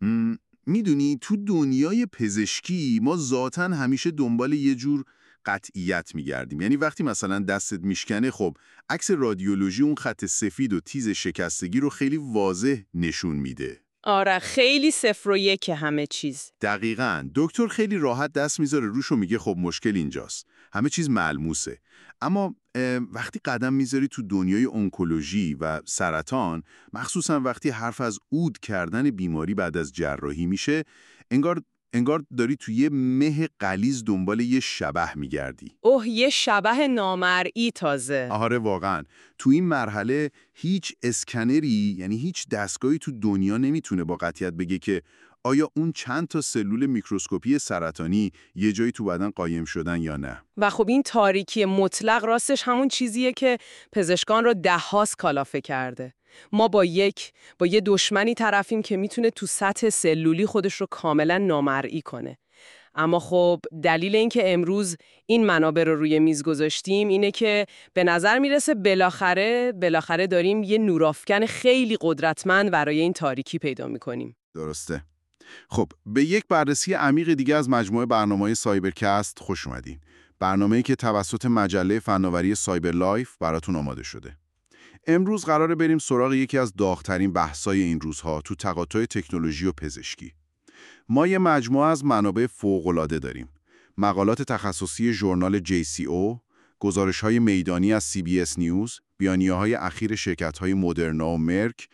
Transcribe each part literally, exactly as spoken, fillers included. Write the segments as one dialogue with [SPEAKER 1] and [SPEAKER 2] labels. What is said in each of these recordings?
[SPEAKER 1] میدونی تو دنیای پزشکی ما ذاتاً همیشه دنبال یه جور قطعیت میگردیم. یعنی وقتی مثلا دستت میشکنه، خب عکس رادیولوژی اون خط سفید و تیز شکستگی رو خیلی واضح نشون میده.
[SPEAKER 2] آره، خیلی صفر و یک همه چیز.
[SPEAKER 1] دقیقاً. دکتر خیلی راحت دست میذاره روش و میگه خب مشکل اینجاست. همه چیز ملموسه. اما وقتی قدم میذاری تو دنیای اونکولوژی و سرطان، مخصوصا وقتی حرف از عود کردن بیماری بعد از جراحی میشه، انگار انگار داری تو یه مه غلیظ دنبال یه شبح میگردی.
[SPEAKER 2] اوه، یه شبح نامرئی تازه.
[SPEAKER 1] آره واقعاً. تو این مرحله هیچ اسکنری، یعنی هیچ دستگاهی تو دنیا نمیتونه با قطعیت بگه که آیا اون چند تا سلول میکروسکوپی سرطانی یه جایی تو بدن قایم شدن یا نه.
[SPEAKER 2] و خب این تاریکی مطلق راستش همون چیزیه که پزشکان رو ده‌هاست کلافه کرده. ما با یک با یه دشمنی طرفیم که میتونه تو سطح سلولی خودش رو کاملا نامرئی کنه. اما خب دلیل این که امروز این منابع رو روی میز گذاشتیم اینه که به نظر میرسه بالاخره بالاخره داریم یه نورافکن خیلی قدرتمند برای این تاریکی پیدا میکنیم.
[SPEAKER 1] درسته. خب به یک بررسی عمیق دیگه از مجموعه برنامه‌های سایبرکست خوش اومدین. برنامه‌ای که توسط مجله فناوری سایبر لایف براتون آماده شده. امروز قراره بریم سراغ یکی از داغ‌ترین بحث‌های این روزها تو تقاطع تکنولوژی و پزشکی. ما یه مجموعه از منابع فوق‌العاده داریم. مقالات تخصصی ژورنال جی سی او، گزارش‌های میدانی از سی بی اس نیوز، بیانیه‌های اخیر شرکت‌های مدرنا و مرک،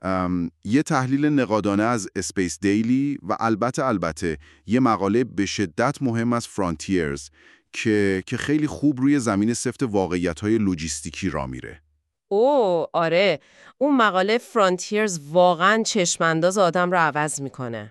[SPEAKER 1] یه تحلیل نقادانه از اسپیس دیلی و البته البته یه مقاله به شدت مهم از فرانتیرز که که خیلی خوب روی زمین سفت واقعیت‌های لوجیستیکی را میره.
[SPEAKER 3] اوه آره، اون مقاله فرانتیرز واقعاً چشمانداز آدم رو عوض میکنه.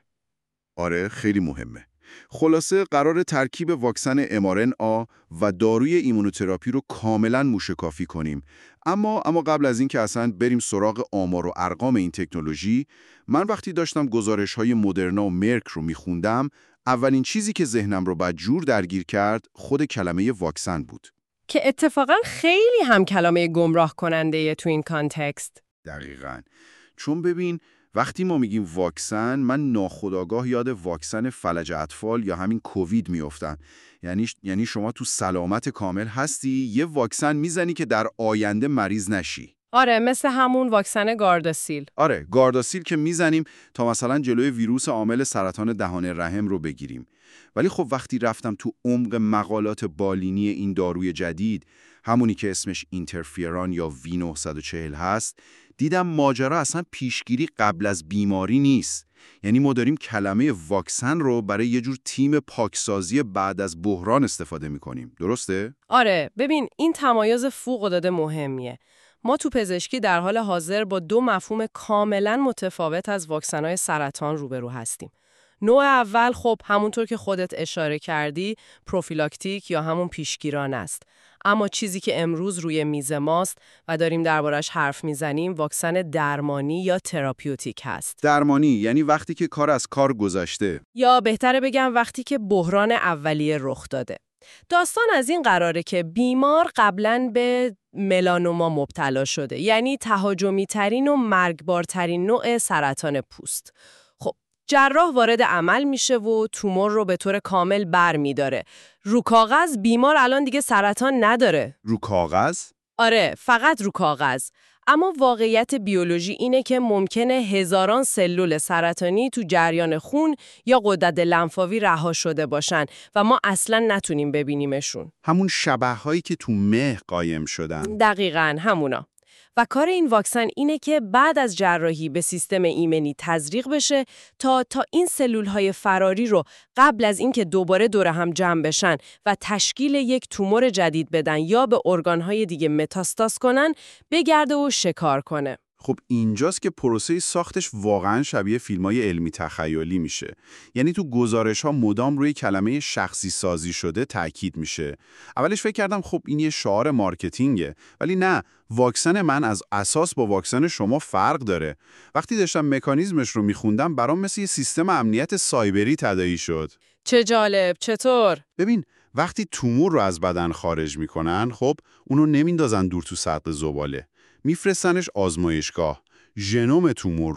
[SPEAKER 1] آره خیلی مهمه. خلاصه قرار ترکیب واکسن ام آر ان آ و داروی ایمونوتراپی رو کاملا موشکافی کنیم. اما اما قبل از این که اصلا بریم سراغ آمار و ارقام این تکنولوژی، من وقتی داشتم گزارش‌های مدرنا و مرک رو میخوندم، اولین چیزی که ذهنم رو بدجور درگیر کرد خود کلمه واکسن بود.
[SPEAKER 3] که اتفاقاً خیلی هم کلمه گمراه کننده تو این کانتکست.
[SPEAKER 1] دقیقاً. چون ببین وقتی ما میگیم واکسن، من ناخودآگاه یاد واکسن فلج اطفال یا همین کووید میافتم. یعنی یعنی شما تو سلامت کامل هستی، یه واکسن میزنی که در آینده مریض نشی.
[SPEAKER 3] آره، مثل همون واکسن گارداسیل.
[SPEAKER 1] آره، گارداسیل که میزنیم تا مثلا جلوی ویروس عامل سرطان دهان رحم رو بگیریم. ولی خب وقتی رفتم تو عمق مقالات بالینی این داروی جدید، همونی که اسمش اینترفیران یا وی نهصد و چهل هست، دیدم ماجرا اصلا پیشگیری قبل از بیماری نیست. یعنی ما داریم کلمه واکسن رو برای یه جور تیم پاکسازی بعد از بحران استفاده می‌کنیم. درسته؟
[SPEAKER 3] آره، ببین این تمایز فوق‌العاده مهمیه. ما تو پزشکی در حال حاضر با دو مفهوم کاملا متفاوت از واکسن‌های سرطان روبرو هستیم. نوع اول خب همونطور که خودت اشاره کردی پروفیلاکتیک یا همون پیشگیران است. اما چیزی که امروز روی میز ماست و داریم دربارش حرف میزنیم واکسن درمانی یا تراپیوتیک هست.
[SPEAKER 1] درمانی یعنی وقتی که کار از کار گذشته.
[SPEAKER 3] یا بهتره بگم وقتی که بحران اولیه رخ داده. داستان از این قراره که بیمار قبلاً به ملانوما مبتلا شده، یعنی تهاجمی ترین و مرگبارترین نوع سرطان پوست. خب جراح وارد عمل میشه و تومور رو به طور کامل بر میداره. رو کاغذ بیمار الان دیگه سرطان نداره.
[SPEAKER 1] رو کاغذ؟
[SPEAKER 3] آره، فقط رو کاغذ. اما واقعیت بیولوژی اینه که ممکنه هزاران سلول سرطانی تو جریان خون یا غدد لنفاوی رها شده باشن و ما اصلاً نتونیم ببینیمشون.
[SPEAKER 1] همون شبحهایی که تو مه قایم شدن.
[SPEAKER 3] دقیقاً همونا. و کار این واکسن اینه که بعد از جراحی به سیستم ایمنی تزریق بشه تا تا این سلول‌های فراری رو قبل از اینکه دوباره دور هم جمع بشن و تشکیل یک تومور جدید بدن یا به ارگان‌های دیگه متاستاز کنن بگرده و شکار کنه.
[SPEAKER 1] خب اینجاست که پروسه ساختش واقعا شبیه فیلم‌های علمی تخیلی میشه. یعنی تو گزارش‌ها مدام روی کلمه شخصی سازی شده تاکید میشه. اولش فکر کردم خب این یه شعار مارکتینگه، ولی نه، واکسن من از اساس با واکسن شما فرق داره. وقتی داشتم مکانیزمش رو میخوندم برام مثل یه سیستم امنیت سایبری تداعی شد.
[SPEAKER 3] چه جالب، چطور؟
[SPEAKER 1] ببین وقتی تومور رو از بدن خارج میکنن، خب اونو نمیندازن دور تو سطل زباله. میفرستنش آزمایشگاه، ژنوم تومور رو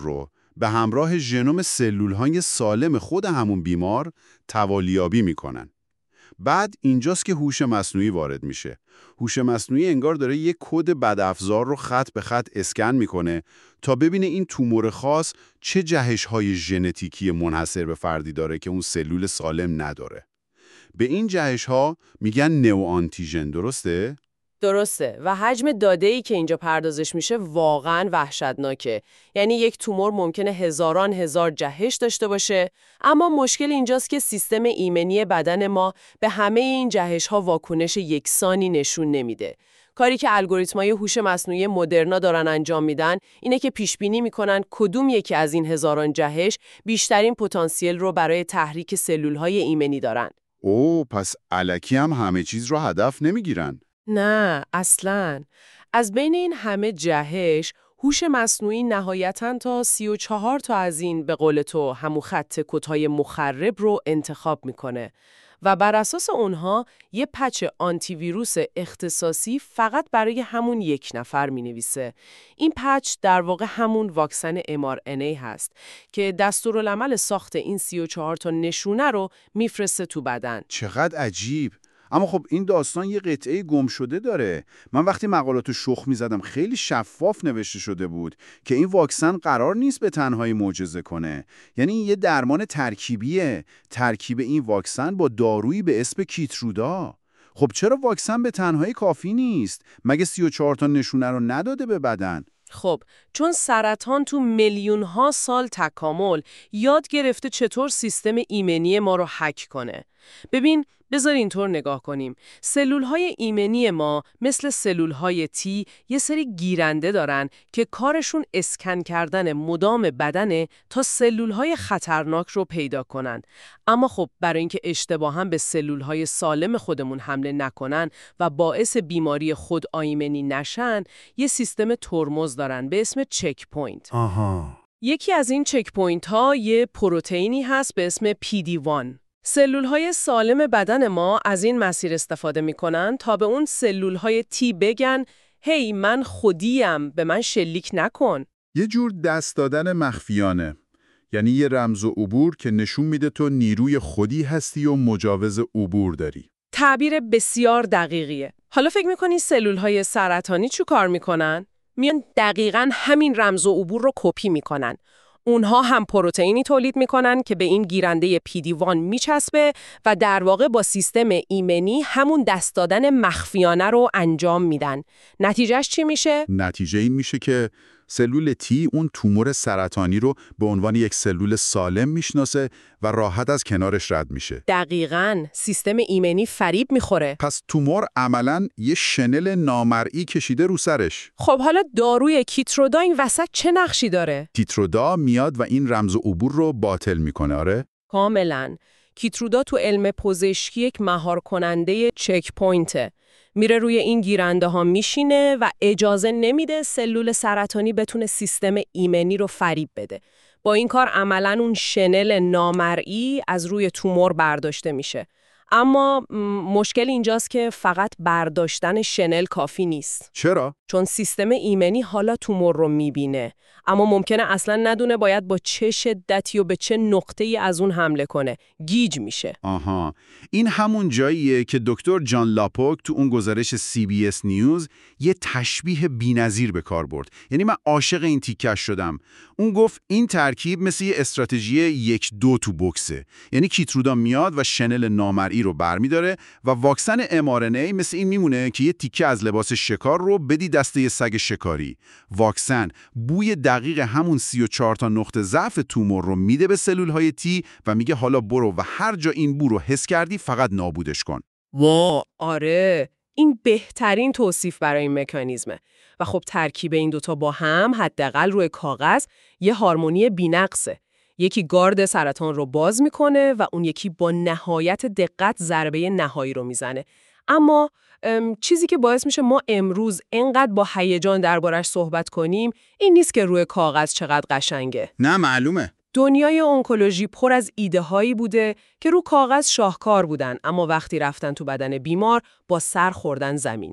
[SPEAKER 1] به همراه ژنوم سلول‌های سالم خود همون بیمار توالیابی میکنن. بعد اینجاست که هوش مصنوعی وارد میشه. هوش مصنوعی انگار داره یک کد بدافزار رو خط به خط اسکن میکنه تا ببینه این تومور خاص چه جهش‌های ژنتیکی منحصر به فردی داره که اون سلول سالم نداره. به این جهش‌ها میگن نئوآنتیژن، درسته؟
[SPEAKER 3] درسته و حجم داده‌ای که اینجا پردازش میشه واقعاً وحشتناکه. یعنی یک تومور ممکنه هزاران هزار جهش داشته باشه، اما مشکل اینجاست که سیستم ایمنی بدن ما به همه این جهش‌ها واکنش یکسانی نشون نمیده. کاری که الگوریتم‌های هوش مصنوعی مدرنا دارن انجام میدن اینه که پیش‌بینی میکنن کدوم یکی از این هزاران جهش بیشترین پتانسیل رو برای تحریک سلول‌های ایمنی دارن.
[SPEAKER 1] اوه، پس الکی هم همه چیز رو هدف نمیگیرن.
[SPEAKER 3] نه، اصلاً. از بین این همه جهش، هوش مصنوعی نهایتاً تا سی و چهار تا از این به قول تو همون خط کدهای مخرب رو انتخاب میکنه و بر اساس اونها یه پچ آنتی ویروس اختصاصی فقط برای همون یک نفر مینویسه. این پچ در واقع همون واکسن ام آر ان ای هست که دستورالعمل ساخت این سی و چهار تا نشونه رو میفرسته تو بدن.
[SPEAKER 1] چقدر عجیب. اما خب این داستان یه قطعه گم شده داره. من وقتی مقالاتو شخ می‌زدم خیلی شفاف نوشته شده بود که این واکسن قرار نیست به تنهایی معجزه کنه. یعنی یه درمان ترکیبیه. ترکیب این واکسن با دارویی به اسم کیترودا. خب چرا واکسن به تنهایی کافی نیست؟ مگه سی و چهار تا نشونه رو نداده به بدن؟
[SPEAKER 3] خب چون سرطان تو میلیون ها سال تکامل یاد گرفته چطور سیستم ایمنی ما رو هک کنه. ببین، بذار اینطور نگاه کنیم. سلول‌های ایمنی ما مثل سلول‌های تی یه سری گیرنده دارن که کارشون اسکن کردن مدام بدنه تا سلول‌های خطرناک رو پیدا کنن. اما خب برای اینکه اشتباهاً به سلول‌های سالم خودمون حمله نکنن و باعث بیماری خود آیمنی نشن، یه سیستم ترمز دارن به اسم چک پوینت.
[SPEAKER 1] آها.
[SPEAKER 3] یکی از این چک پوینت ها یه پروتئینی هست به اسم پی دی وان. سلول‌های سالم بدن ما از این مسیر استفاده می‌کنن تا به اون سلول‌های تی بگن هی من خودیم، به من شلیک نکن.
[SPEAKER 1] یه جور دست دادن مخفیانه. یعنی یه رمز و عبور که نشون میده تو نیروی خودی هستی و مجاوز عبور داری.
[SPEAKER 3] تعبیر بسیار دقیقیه. حالا فکر می‌کنی سلول‌های سرطانی چی کار می‌کنن؟ میان دقیقاً همین رمز و عبور رو کپی می‌کنن. اونها هم پروتئینی تولید میکنن که به این گیرنده پی دی وان میچسبه و در واقع با سیستم ایمنی همون دست دادن مخفیانه رو انجام میدن. نتیجهش چی میشه؟
[SPEAKER 1] نتیجه این میشه که سلول تی اون تومور سرطانی رو به عنوان یک سلول سالم میشناسه و راحت از کنارش رد میشه.
[SPEAKER 3] دقیقاً، سیستم ایمنی فریب میخوره.
[SPEAKER 1] پس تومور عملاً یه شنل نامرئی کشیده رو سرش.
[SPEAKER 3] خب حالا داروی کیترودا این وسط چه نقشی داره؟
[SPEAKER 1] کیترودا میاد و این رمز و عبور رو باطل میکنه، آره؟
[SPEAKER 3] کاملاً. کیترودا تو علم پزشکی یک مهار کننده چک پوینته. میره روی این گیرنده ها میشینه و اجازه نمیده سلول سرطانی بتونه سیستم ایمنی رو فریب بده. با این کار عملاً اون شنل نامرئی از روی تومور برداشته میشه. اما مشکل اینجاست که فقط برداشتن شنل کافی نیست.
[SPEAKER 1] چرا؟
[SPEAKER 3] چون سیستم ایمنی حالا تومور رو میبینه، اما ممکنه اصلا ندونه باید با چه شدتی و به چه نقطه‌ای از اون حمله کنه. گیج میشه.
[SPEAKER 1] آها، این همون جاییه که دکتر جان لاپوک تو اون گزارش سی بی اس نیوز یه تشبیه بی‌نظیر به کار برد. یعنی من عاشق این تیکش شدم. اون گفت این ترکیب مثل یه استراتژی یک دو تو بوکسه. یعنی کیترودا میاد و شنل نامرئی رو برمی‌داره و واکسن ام آر ان ای مثل این میمونه که یه تیکه از لباس شکار رو بدی دست یه سگ شکاری. واکسن بوی دقیق همون سی و چهار تا نقطه ضعف تومور رو میده به سلول‌های تی و میگه حالا برو و هر جا این بو رو حس کردی فقط نابودش کن.
[SPEAKER 3] وا، آره، این بهترین توصیف برای این مکانیزمه. و خب ترکیب این دوتا با هم حداقل روی کاغذ یه هارمونی بی‌نقصه. یکی گارد سرطان رو باز میکنه و اون یکی با نهایت دقت ضربه نهایی رو میزنه. اما چیزی که باعث میشه ما امروز اینقدر با هیجان دربارش صحبت کنیم این نیست که روی کاغذ چقدر قشنگه.
[SPEAKER 1] نه معلومه.
[SPEAKER 3] دنیای اونکولوژی پر از ایده هایی بوده که رو کاغذ شاهکار بودن، اما وقتی رفتن تو بدن بیمار با سر خوردن زمین.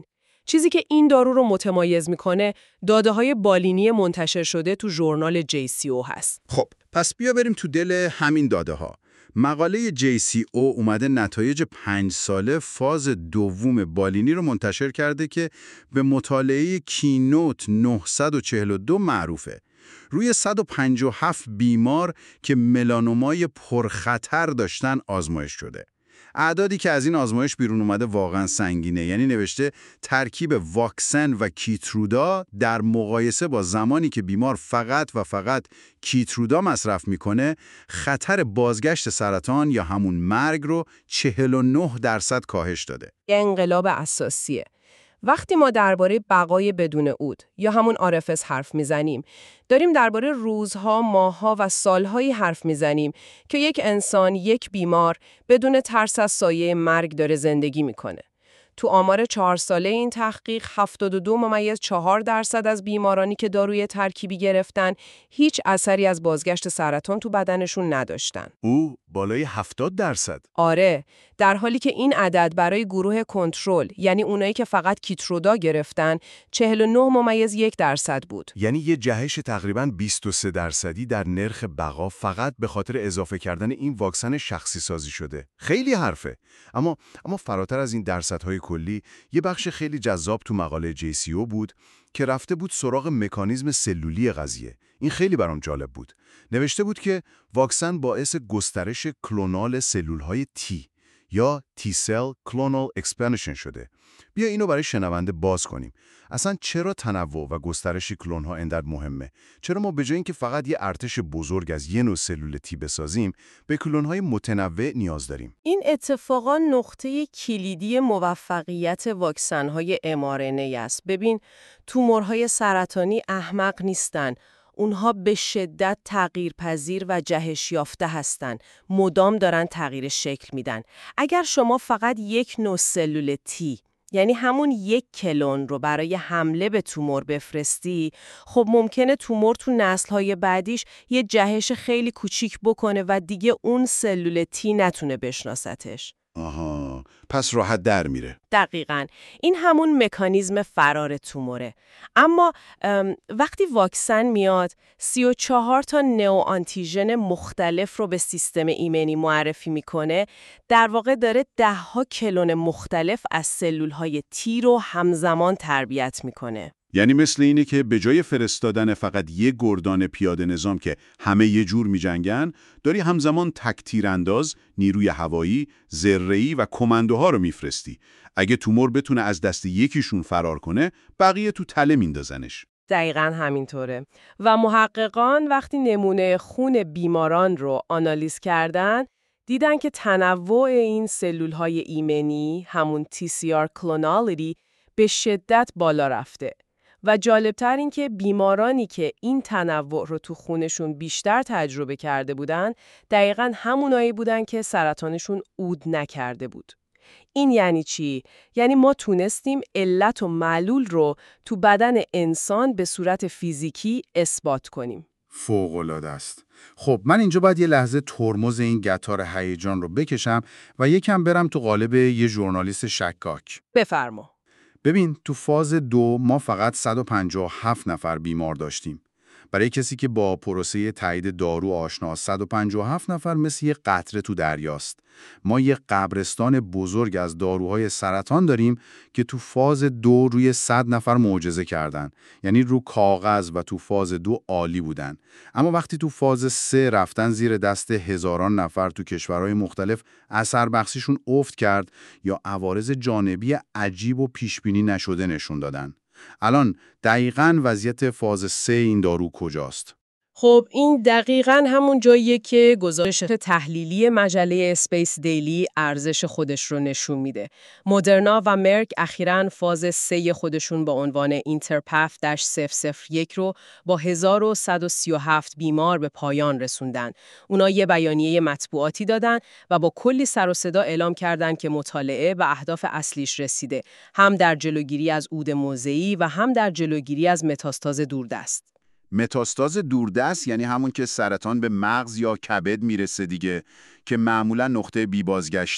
[SPEAKER 2] چیزی که این دارو رو متمایز میکنه داده‌های بالینی منتشر شده تو ژورنال جی سی او هست.
[SPEAKER 1] خب پس بیا بریم تو دل همین داده ها. مقاله جی سی او اومده نتایج پنج ساله فاز دوم بالینی رو منتشر کرده که به مطالعه کینوت نهصد و چهل و دو معروفه. روی صد و پنجاه و هفت بیمار که ملانومای پرخطر داشتن آزمایش شده. اعدادی که از این آزمایش بیرون اومده واقعا سنگینه. یعنی نوشته ترکیب واکسن و کیترودا در مقایسه با زمانی که بیمار فقط و فقط کیترودا مصرف میکنه خطر بازگشت سرطان یا همون مرگ رو چهل و نه درصد کاهش داده.
[SPEAKER 2] یه انقلاب اساسیه. وقتی ما درباره بقای بدون عود یا همون آر اف اس حرف میزنیم، داریم درباره روزها، ماهها و سالهایی حرف میزنیم که یک انسان، یک بیمار بدون ترس از سایه مرگ داره زندگی میکنه. تو آمار چهار ساله این تحقیق هفتاد و دو ممیز چهار درصد از بیمارانی که داروی ترکیبی گرفتن هیچ اثری از بازگشت سرطان تو بدنشون نداشتن.
[SPEAKER 1] او بالای هفتاد درصد.
[SPEAKER 2] آره، در حالی که این عدد برای گروه کنترل، یعنی اونایی که فقط کیترودا گرفتن، چهل و نه ممیز یک درصد بود.
[SPEAKER 1] یعنی یه جهش تقریباً بیست و سه درصدی در نرخ بقا فقط به خاطر اضافه کردن این واکسن شخصی سازی شده. خیلی حرفه. اما اما فراتر از این درصدهای کلی، یه بخش خیلی جذاب تو مقاله جی سی او بود که رفته بود سراغ مکانیزم سلولی قضیه. این خیلی برام جالب بود. نوشته بود که واکسن باعث گسترش کلونال سلولهای تی یا تی سل کلونال اکسپنشن شده. بیا اینو برای شنونده باز کنیم. اصلا چرا تنوع و گسترش کلون‌ها اینقدر مهمه؟ چرا ما به جای اینکه فقط یه ارتش بزرگ از یه نوع سلول تی بسازیم، به کلون‌های متنوع نیاز داریم؟
[SPEAKER 2] این اتفاقا نقطه کلیدی موفقیت واکسن‌های ام آر ان ای است. ببین، تومورهای سرطانی احمق نیستن. اونها به شدت تغییرپذیر و جهش یافته هستن. مدام دارن تغییر شکل میدن. اگر شما فقط یک نوع سلول تی، یعنی همون یک کلون رو برای حمله به تومور بفرستی، خب ممکنه تومور تو نسل‌های بعدیش یه جهش خیلی کوچیک بکنه و دیگه اون سلول تی نتونه بشناستش.
[SPEAKER 1] آها، پس راحت در میره.
[SPEAKER 2] دقیقاً. این همون مکانیزم فرار توموره. اما وقتی واکسن میاد، سی و چهار تا نئو آنتیژن مختلف رو به سیستم ایمنی معرفی میکنه، در واقع داره ده ها کلون مختلف از سلولهای تی رو همزمان تربیت میکنه.
[SPEAKER 1] یعنی مثل اینه که به جای فرستادن فقط یه گردان پیاده نظام که همه یه جور می‌جنگن، داری همزمان تک تیرانداز، نیروی هوایی، ذره‌ای و کماندوها رو میفرستی. اگه تومور بتونه از دست یکیشون فرار کنه، بقیه تو تله میندازنش.
[SPEAKER 2] دقیقاً همینطوره. و محققان وقتی نمونه خون بیماران رو آنالیز کردن، دیدن که تنوع این سلول‌های ایمنی، همون تی سی آر کلونالیتی، به شدت بالا رفته. و جالبتر این که بیمارانی که این تنوع رو تو خونشون بیشتر تجربه کرده بودن، دقیقاً همونایی بودن که سرطانشون عود نکرده بود. این یعنی چی؟ یعنی ما تونستیم علت و معلول رو تو بدن انسان به صورت فیزیکی اثبات کنیم.
[SPEAKER 1] فوق‌العاده است. خب من اینجا باید یه لحظه ترمز این قطار هیجان رو بکشم و یکم برم تو قالب یه ژورنالیست شکاک.
[SPEAKER 2] بفرما.
[SPEAKER 1] ببین تو فاز دو ما فقط صد و پنجاه و هفت نفر بیمار داشتیم. برای کسی که با پروسه تایید دارو آشنا، صد و پنجاه و هفت نفر مثل یه قطره تو دریاست. ما یه قبرستان بزرگ از داروهای سرطان داریم که تو فاز دو روی صد نفر معجزه کردن. یعنی رو کاغذ و تو فاز دو عالی بودن. اما وقتی تو فاز سه رفتن زیر دست هزاران نفر تو کشورهای مختلف، اثر بخشیشون افت کرد یا عوارض جانبی عجیب و پیشبینی نشده نشون دادن. الان دقیقاً وضعیت فاز سه این دارو کجاست؟
[SPEAKER 2] خب این دقیقاً همون جاییه که گزارش تحلیلی مجله اسپیس دیلی ارزش خودش رو نشون میده. مدرنا و مرک اخیراً فاز سه خودشون با عنوان اینترپاف صفر صفر یک رو با هزار و صد و سی و هفت بیمار به پایان رسوندن. اونا یه بیانیه مطبوعاتی دادن و با کلی سر و صدا اعلام کردن که مطالعه به اهداف اصلیش رسیده، هم در جلوگیری از عود موضعی و هم در جلوگیری از متاستاز دوردست.
[SPEAKER 1] متاستاز دوردست یعنی همون که سرطان به مغز یا کبد میرسه دیگه، که معمولا نقطه بی بازگشته.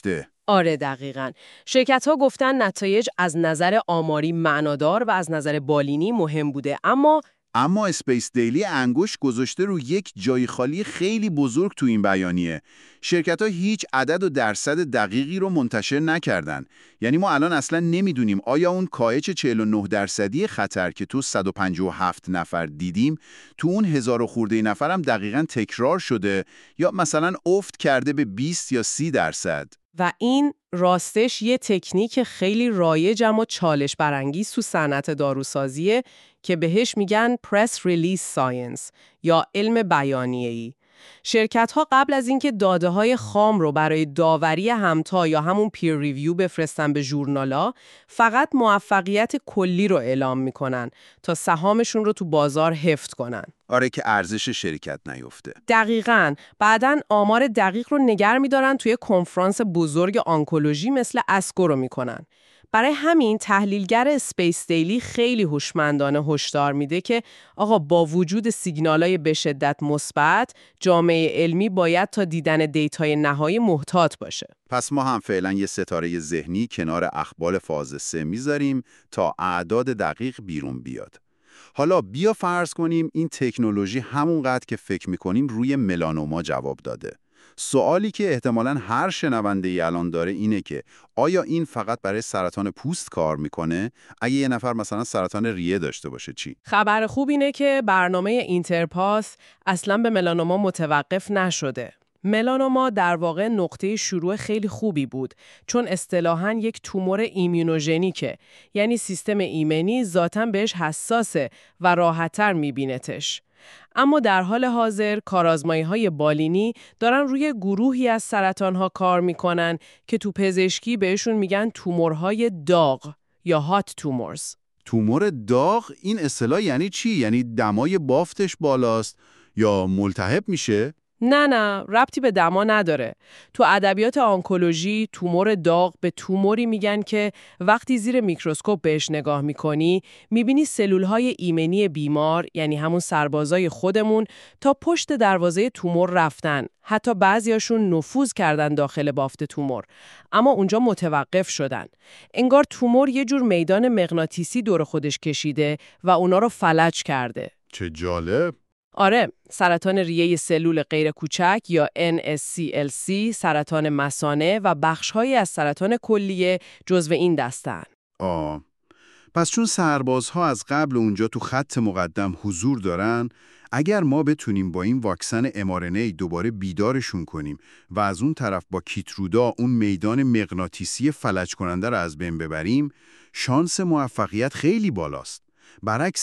[SPEAKER 2] آره دقیقاً. شرکت‌ها گفتن نتایج از نظر آماری معنادار و از نظر بالینی مهم بوده، اما
[SPEAKER 1] اما اسپیس دیلی انگشت گذاشته رو یک جای خالی خیلی بزرگ تو این بیانیه. شرکت‌ها هیچ عدد و درصد دقیقی رو منتشر نکردن. یعنی ما الان اصلا نمیدونیم آیا اون کاهش چهل و نه درصدی خطر که تو صد و پنجاه و هفت نفر دیدیم تو اون هزار و خورده نفر هم دقیقاً تکرار شده یا مثلا افت کرده به بیست یا سی درصد.
[SPEAKER 2] و این راستش یه تکنیک خیلی رایج اما چالش برانگیز تو صنعت داروسازیه که بهش میگن press release science یا علم بیانیه‌ای. شرکت‌ها قبل از اینکه داده‌های خام رو برای داوری همتا یا همون پیر ریویو بفرستن به ژورنالا، فقط موفقیت کلی رو اعلام میکنن تا سهامشون رو تو بازار حفظ کنن.
[SPEAKER 1] آره که ارزش شرکت نیفته.
[SPEAKER 2] دقیقاً. بعداً آمار دقیق رو نگر می‌دارن توی کنفرانس بزرگ آنکولوژی مثل اسکو رو میکنن. برای همین تحلیلگر اسپیس دیلی خیلی هوشمندانه هشدار میده که آقا با وجود سیگنالای به شدت مثبت، جامعه علمی باید تا دیدن دیتای نهایی محتاط باشه.
[SPEAKER 1] پس ما هم فعلا یه ستاره ذهنی کنار اخبار فاز سه میذاریم تا اعداد دقیق بیرون بیاد. حالا بیا فرض کنیم این تکنولوژی همونقدر که فکر میکنیم روی ملانوما جواب داده. سوالی که احتمالاً هر شنونده‌ای الان داره اینه که آیا این فقط برای سرطان پوست کار میکنه؟ اگه یه نفر مثلا سرطان ریه داشته باشه چی؟
[SPEAKER 2] خبر خوب اینه که برنامه اینترپاس اصلاً به ملانوما متوقف نشده. ملانوما در واقع نقطه شروع خیلی خوبی بود، چون اصطلاحاً یک تومور ایمونوژنیکه، یعنی سیستم ایمنی ذاتاً بهش حساسه و راحت‌تر می‌بینتش. اما در حال حاضر کارآزمایی‌های بالینی دارن روی گروهی از سرطان‌ها کار می‌کنن که تو پزشکی بهشون میگن تومورهای داغ یا هات تومورز.
[SPEAKER 1] تومور داغ این اصطلاح یعنی چی؟ یعنی دمای بافتش بالاست یا ملتهب میشه؟
[SPEAKER 2] نه نه، ربطی به دما نداره. تو ادبیات آنکولوژی تومور داغ به توموری میگن که وقتی زیر میکروسکوپ بهش نگاه میکنی میبینی سلولهای ایمنی بیمار، یعنی همون سربازای خودمون، تا پشت دروازه تومور رفتن. حتی بعضیاشون نفوذ کردن داخل بافت تومور، اما اونجا متوقف شدن. انگار تومور یه جور میدان مغناطیسی دور خودش کشیده و اونا رو فلج کرده.
[SPEAKER 1] چه جالب!
[SPEAKER 2] آره، سرطان ریه سلول غیر کوچک یا ان اس سی ال سی، سرطان مثانه و بخش‌هایی از سرطان کلیه جزو این دستن.
[SPEAKER 1] آه. پس چون سربازها از قبل اونجا تو خط مقدم حضور دارن، اگر ما بتونیم با این واکسن ام آر ان ای دوباره بیدارشون کنیم و از اون طرف با کیترودا اون میدان مغناطیسی فلج کننده رو از بین ببریم، شانس موفقیت خیلی بالاست. برعکس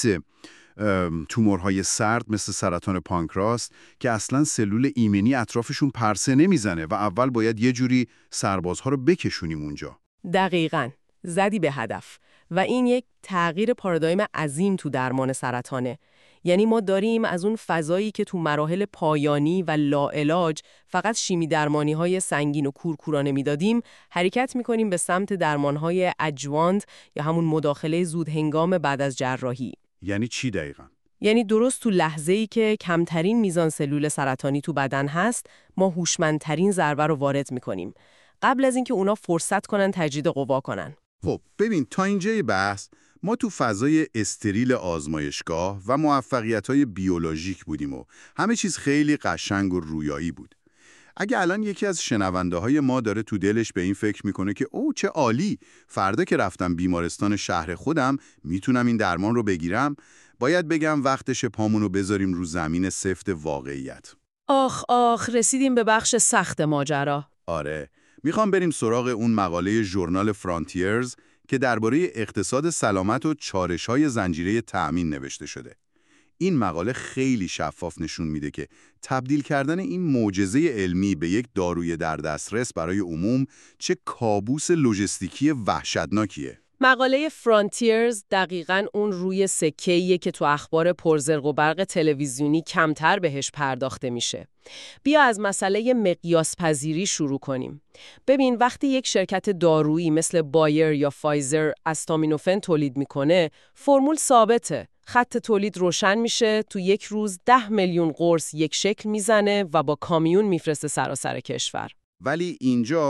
[SPEAKER 1] تومورهای سرد مثل سرطان پانکراس که اصلا سلول ایمنی اطرافشون پرسه نمیزنه و اول باید یه جوری سربازها رو بکشونیم اونجا.
[SPEAKER 2] دقیقاً، زدی به هدف. و این یک تغییر پارادایم عظیم تو درمان سرطانه. یعنی ما داریم از اون فضایی که تو مراحل پایانی و لاعلاج فقط شیمی درمانی های سنگین و کورکورانه میدادیم، حرکت میکنیم به سمت درمان های ادجوانت یا همون مداخله زود هنگام بعد از جراحی.
[SPEAKER 1] یعنی چی دقیقاً؟
[SPEAKER 2] یعنی درست تو لحظه‌ای که کمترین میزان سلول سرطانی تو بدن هست، ما هوشمندترین ضربه رو وارد میکنیم قبل از اینکه اونا فرصت کنن تجدید قوا کنن.
[SPEAKER 1] خب ببین، تا اینجای بحث ما تو فضای استریل آزمایشگاه و موفقیت‌های بیولوژیک بودیم و همه چیز خیلی قشنگ و رویایی بود. اگه الان یکی از شنونده های ما داره تو دلش به این فکر میکنه که او چه عالی، فردا که رفتم بیمارستان شهر خودم میتونم این درمان رو بگیرم، باید بگم وقتش پامونو بذاریم رو زمین سفت واقعیت.
[SPEAKER 2] آخ آخ، رسیدیم به بخش سخت ماجرا.
[SPEAKER 1] آره، میخوام بریم سراغ اون مقاله ژورنال فرانتیرز که درباره اقتصاد سلامت و چالش‌های زنجیره تأمین نوشته شده. این مقاله خیلی شفاف نشون میده که تبدیل کردن این معجزه علمی به یک داروی در دسترس برای عموم چه کابوس لوجستیکی وحشتناکیه.
[SPEAKER 2] مقاله فرانتیرز دقیقاً اون روی سکه‌ایه که تو اخبار پرزرق و برق تلویزیونی کمتر بهش پرداخته میشه. بیا از مسئله مقیاس پذیری شروع کنیم. ببین، وقتی یک شرکت دارویی مثل بایر یا فایزر استامینوفن تولید میکنه، فرمول ثابته. خط تولید روشن میشه، تو یک روز ده میلیون قرص یک شکل میزنه و با کامیون میفرسته سراسر کشور.
[SPEAKER 1] ولی اینجا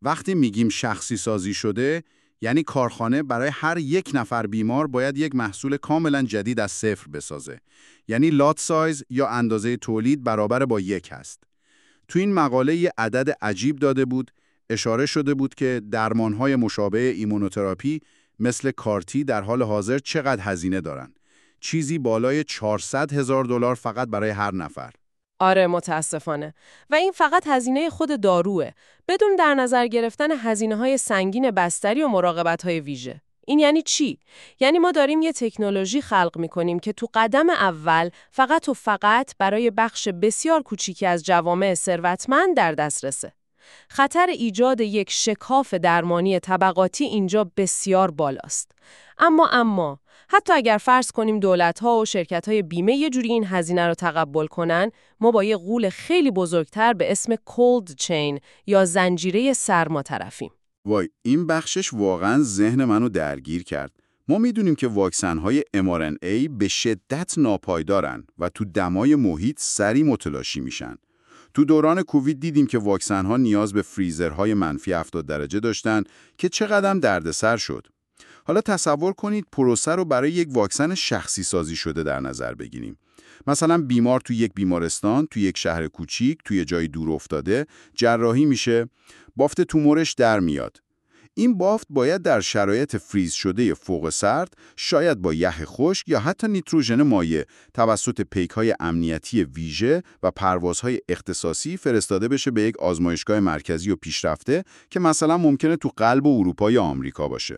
[SPEAKER 1] وقتی میگیم شخصی سازی شده، یعنی کارخانه برای هر یک نفر بیمار باید یک محصول کاملا جدید از صفر بسازه. یعنی لات سایز یا اندازه تولید برابر با یک هست. تو این مقاله یه عدد عجیب داده بود، اشاره شده بود که درمانهای مشابه ایمونوتراپی مثل کارتی در حال حاضر چقدر هزینه دارن. چیزی بالای چهارصد هزار دلار فقط برای هر نفر.
[SPEAKER 3] آره متاسفانه. و این فقط هزینه خود داروه، بدون در نظر گرفتن هزینه‌های سنگین بستری و مراقبت‌های ویژه. این یعنی چی؟ یعنی ما داریم یه تکنولوژی خلق می‌کنیم که تو قدم اول فقط و فقط برای بخش بسیار کوچیکی از جوامع ثروتمند در دسترسه. خطر ایجاد یک شکاف درمانی طبقاتی اینجا بسیار بالاست. اما اما حتی اگر فرض کنیم دولت‌ها و شرکت‌های بیمه یه جوری این هزینه رو تقبل کنن، ما با یه غول خیلی بزرگتر به اسم cold chain یا زنجیره سرما طرفیم.
[SPEAKER 1] وای، این بخشش واقعا ذهن منو درگیر کرد. ما میدونیم که واکسن‌های ام آر ان ای به شدت ناپایدارن و تو دمای محیط سریع متلاشی میشن. تو دوران کووید دیدیم که واکسن‌ها نیاز به فریزرهای منفی هفتاد درجه داشتن که چقدر دردسر شد. حالا تصور کنید پروسه رو برای یک واکسن شخصی سازی شده در نظر بگیریم. مثلا بیمار تو یک بیمارستان، تو یک شهر کوچیک، توی جای دور افتاده، جراحی میشه، بافت تومورش در میاد. این بافت باید در شرایط فریز شده فوق سرد، شاید با یخ خشک یا حتی نیتروژن مایع توسط پیک‌های امنیتی ویژه و پروازهای اختصاصی فرستاده بشه به یک آزمایشگاه مرکزی و پیشرفته که مثلا ممکنه تو قلب و اروپا یا آمریکا باشه.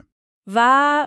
[SPEAKER 3] و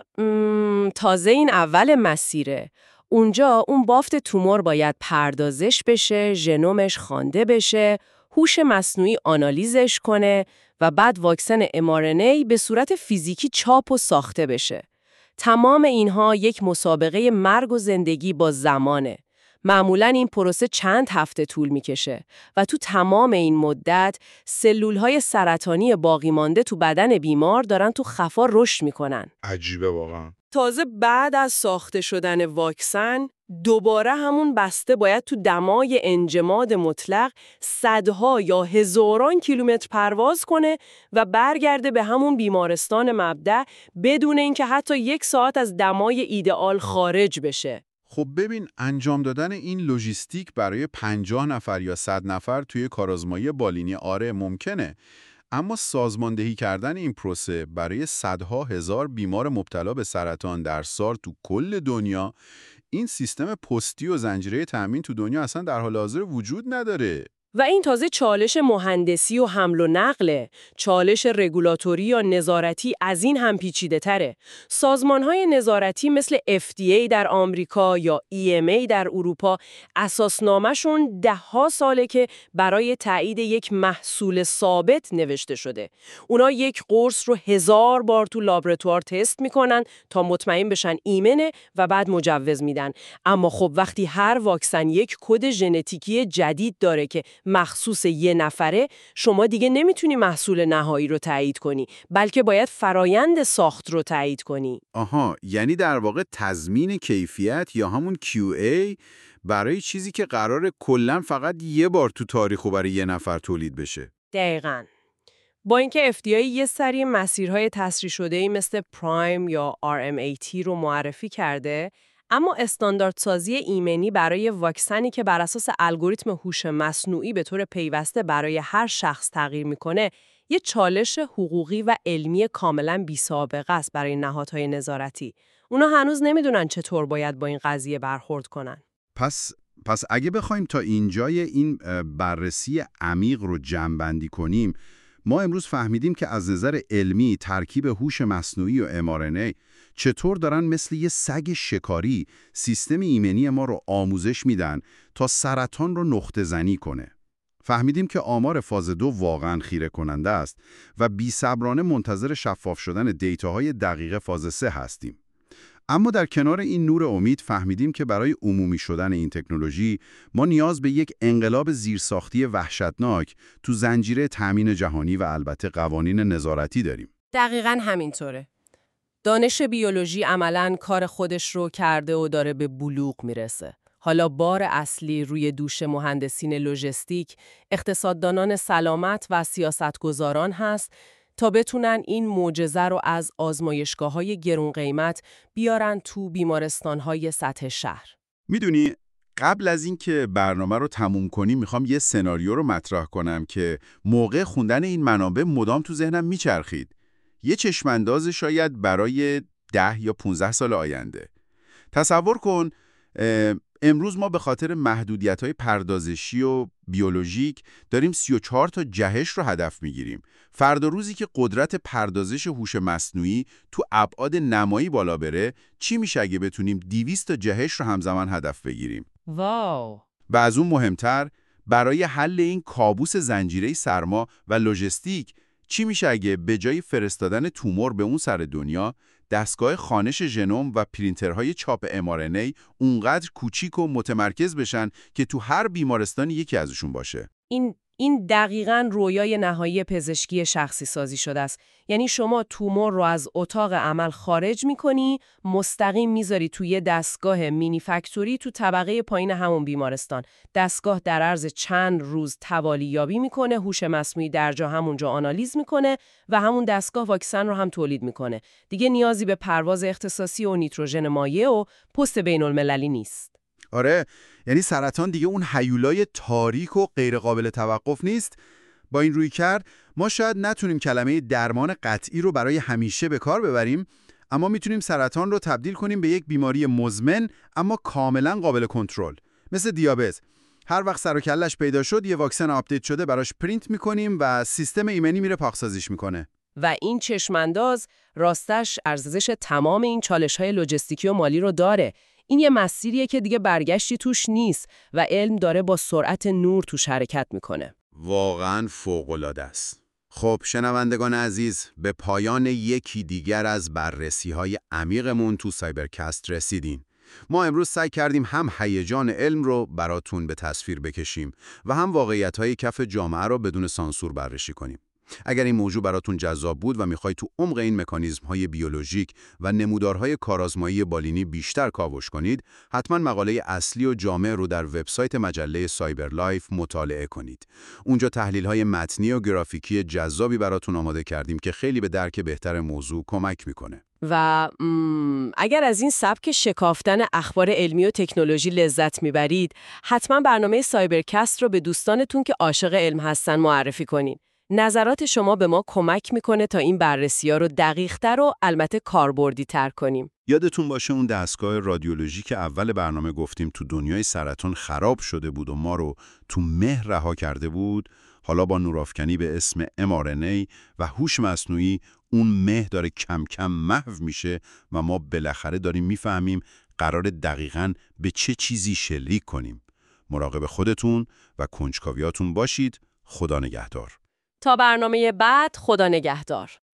[SPEAKER 3] تازه این اول مسیره. اونجا اون بافت تومور باید پردازش بشه، ژنومش خوانده بشه، هوش مصنوعی آنالیزش کنه و بعد واکسن ام آر ان ای به صورت فیزیکی چاپ و ساخته بشه. تمام اینها یک مسابقه مرگ و زندگی با زمانه. معمولاً این پروسه چند هفته طول میکشه و تو تمام این مدت سلولهای سرطانی باقی مانده تو بدن بیمار دارن تو خفا رشد میکنن.
[SPEAKER 1] عجیبه واقعا.
[SPEAKER 3] تازه بعد از ساخته شدن واکسن دوباره همون بسته باید تو دمای انجماد مطلق صدها یا هزاران کیلومتر پرواز کنه و برگرده به همون بیمارستان مبدأ بدون اینکه حتی یک ساعت از دمای ایدئال خارج بشه.
[SPEAKER 1] خب ببین، انجام دادن این لوجیستیک برای پنجاه نفر یا صد نفر توی کارآزمایی بالینی آره ممکنه، اما سازماندهی کردن این پروسه برای صدها هزار بیمار مبتلا به سرطان در سال تو کل دنیا، این سیستم پستی و زنجیره تامین تو دنیا اصلا در حال حاضر وجود نداره.
[SPEAKER 3] و این تازه چالش مهندسی و حمل و نقله، چالش رگولاتوری یا نظارتی از این هم پیچیده تره. سازمان‌های نظارتی مثل اف دی ای در آمریکا یا ای ام ای در اروپا اساسنامه‌شون ده ها ساله که برای تایید یک محصول ثابت نوشته شده. اونا یک قرص رو هزار بار تو لابراتوار تست میکنن تا مطمئن بشن ایمنه و بعد مجوز میدن. اما خب وقتی هر واکسن یک کد ژنتیکی جدید داره که مخصوص یه نفره، شما دیگه نمیتونی محصول نهایی رو تایید کنی، بلکه باید فرایند ساخت رو تایید کنی.
[SPEAKER 1] آها، یعنی در واقع تضمین کیفیت یا همون کیو ای برای چیزی که قراره کلاً فقط یه بار تو تاریخ برای یه نفر تولید بشه.
[SPEAKER 3] دقیقاً. با اینکه اف دی ای یه سری مسیرهای تسریع شده‌ای مثل پرایم یا آر ام ای تی رو معرفی کرده، اما استانداردسازی ایمنی برای واکسنی که بر اساس الگوریتم هوش مصنوعی به طور پیوسته برای هر شخص تغییر میکنه، یه چالش حقوقی و علمی کاملا بی‌سابقه است برای نهادهای نظارتی. اونا هنوز نمیدونن چطور باید با این قضیه برخورد کنن.
[SPEAKER 1] پس پس اگه بخوایم تا اینجای این بررسی عمیق رو جمع‌بندی کنیم، ما امروز فهمیدیم که از نظر علمی ترکیب هوش مصنوعی و ام آر ان ای چطور دارن مثل یه سگ شکاری سیستم ایمنی ما رو آموزش میدن تا سرطان رو نقطه زنی کنه. فهمیدیم که آمار فاز دو واقعاً خیره کننده است و بی‌صبرانه منتظر شفاف شدن دیتاهای دقیق فاز سه هستیم. اما در کنار این نور امید فهمیدیم که برای عمومی شدن این تکنولوژی ما نیاز به یک انقلاب زیرساختی وحشتناک تو زنجیره تامین جهانی و البته قوانین نظارتی داریم.
[SPEAKER 3] دقیقاً همینطوره. دانش بیولوژی عملاً کار خودش رو کرده و داره به بلوغ میرسه. حالا بار اصلی روی دوش مهندسین لوژیستیک، اقتصاددانان سلامت و سیاستگزاران هست تا بتونن این معجزه رو از آزمایشگاه‌های گرون قیمت بیارن تو بیمارستان‌های سطح شهر.
[SPEAKER 1] میدونی قبل از اینکه برنامه رو تموم کنیم میخوام یه سناریو رو مطرح کنم که موقع خوندن این منابع مدام تو ذهنم میچرخید. یه چشمانداز شاید برای ده یا پونزده سال آینده. تصور کن امروز ما به خاطر محدودیت‌های پردازشی و بیولوژیک داریم سی و چهار تا جهش رو هدف میگیریم. فردا روزی که قدرت پردازش هوش مصنوعی تو ابعاد نمایی بالا بره، چی میشه اگه بتونیم دویست تا جهش رو همزمان هدف بگیریم؟
[SPEAKER 3] واو!
[SPEAKER 1] و از اون مهمتر، برای حل این کابوس زنجیره سرما و لوجستیک، چی میشه اگه به جای فرستادن تومور به اون سر دنیا، دستگاه خوانش ژنوم و پرینترهای چاپ ام آر ان ای اونقدر کوچیک و متمرکز بشن که تو هر بیمارستانی یکی ازشون باشه؟
[SPEAKER 3] این این دقیقاً رویای نهایی پزشکی شخصی سازی شده است. یعنی شما تومور رو از اتاق عمل خارج می‌کنی، مستقیم میذاری توی یه دستگاه مینی فکتوری تو طبقه پایین همون بیمارستان. دستگاه در عرض چند روز توالی یابی میکنه، هوش مصنوعی در جا همونجا آنالیز میکنه و همون دستگاه واکسن رو هم تولید میکنه. دیگه نیازی به پرواز اختصاصی و نیتروژن مایع و پست بین‌المللی نیست.
[SPEAKER 1] آره، یعنی سرطان دیگه اون هیولای تاریک و غیرقابل توقف نیست. با این رویکرد ما شاید نتونیم کلمه درمان قطعی رو برای همیشه به کار ببریم، اما میتونیم سرطان رو تبدیل کنیم به یک بیماری مزمن اما کاملا قابل کنترل، مثل دیابت. هر وقت سر و کله‌اش پیدا شد یه واکسن آپدیت شده براش پرینت میکنیم و سیستم ایمنی میره پاکسازیش میکنه.
[SPEAKER 3] و این چشمانداز راستش ارزش تمام این چالش‌های لوجستیکی و مالی رو داره. این یه مسیریه که دیگه برگشتی توش نیست و علم داره با سرعت نور توش حرکت میکنه.
[SPEAKER 1] واقعاً فوق‌العاده است. خب شنوندگان عزیز، به پایان یکی دیگر از بررسی‌های عمیقمون تو سایبرکست رسیدیم. ما امروز سعی کردیم هم هیجان علم رو براتون به تصویر بکشیم و هم واقعیت‌های کف جامعه رو بدون سانسور بررسی کنیم. اگر این موضوع براتون جذاب بود و میخواید تو عمق این مکانیزم‌های بیولوژیک و نمودارهای کارآزمایی بالینی بیشتر کاوش کنید، حتما مقاله اصلی و جامع رو در وبسایت مجله سایبر لایف مطالعه کنید. اونجا تحلیل‌های متنی و گرافیکی جذابی براتون آماده کردیم که خیلی به درک بهتر موضوع کمک میکنه.
[SPEAKER 3] و اگر از این سبک شکافتن اخبار علمی و تکنولوژی لذت میبرید، حتما برنامه سایبرکست رو به دوستانتون که عاشق علم هستن معرفی کنین. نظرات شما به ما کمک میکنه تا این بررسی‌ها رو دقیق‌تر و البته کاربردی‌تر کنیم.
[SPEAKER 1] یادتون باشه اون دستگاه رادیولوژی که اول برنامه گفتیم تو دنیای سرطان خراب شده بود و ما رو تو مه رها کرده بود، حالا با نورافکنی به اسم ام آر ان ای و هوش مصنوعی اون مه داره کم کم محو میشه و ما بالاخره داریم میفهمیم قرار دقیقاً به چه چیزی شلیک کنیم. مراقب خودتون و کنجکاویاتون باشید. خدا نگهدار.
[SPEAKER 3] تا برنامه بعد، خدا نگهدار.